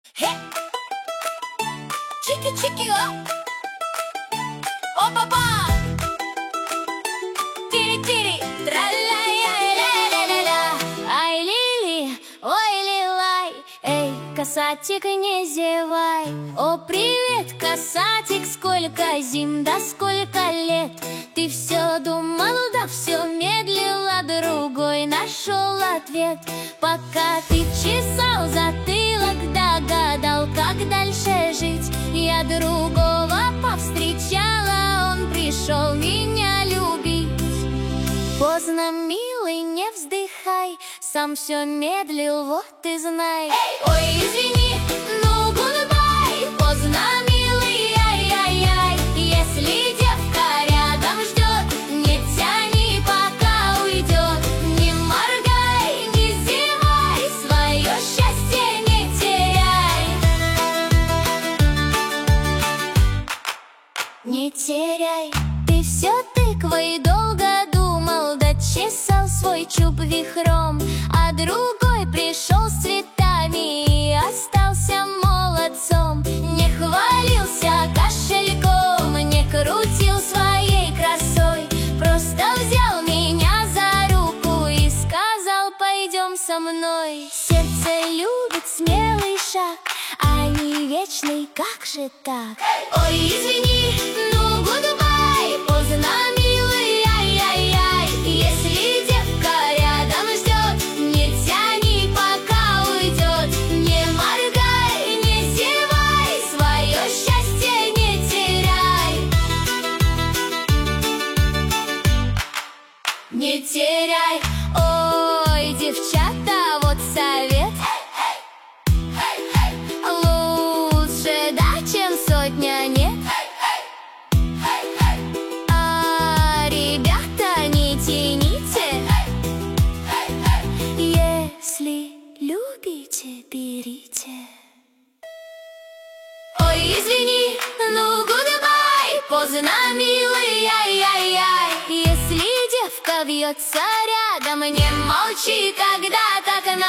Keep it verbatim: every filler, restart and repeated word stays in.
Хе! Чики-чики-о! О-па-па! Тири-тири! Тра-ля-ля-ля-ля-ля-ля! Ай-ли-ли! Ой-ли-лай! Эй, касатик, не зевай! О, привет, касатик! Сколько зим, да сколько лет! Ты все думал, да все медлил, а другой нашел ответ. Пока ты чесал затылок, да гадал, как дальше жить, я другого повстречала, он пришел меня любить. Поздно, милый, не вздыхай, сам все медлил, вот и знай. Ой, извини, ну гудбай, поздно, милый, ай-яй-яй. Если девка рядом ждет, не тяни, пока уйдет. Не моргай, не зевай, свое счастье не теряй. Не теряй, ты все тыквой долго думал, да чесал свой чуб вихром, а другой пришел с цветами и остался молодцом. Не хвалился кошельком, не крутил своей красой, просто взял меня за руку и сказал: пойдем со мной. Сердце любит смелый шаг, а не вечный, как же так? Ой, извини, ну гудбай, поздно, милый, ай-яй-яй. Если девка рядом ждет, не тяни, пока уйдет. Не моргай, не зевай, свое счастье не теряй. Не теряй. Ой, девчата, вот совет: лучше да, чем сотня нет. А, ребята, не тяните, если любите, берите. Ой, извини, ну гудбай, поздно, милый, ай-яй-яй. Если девка вьется рядом, не молчи, когда так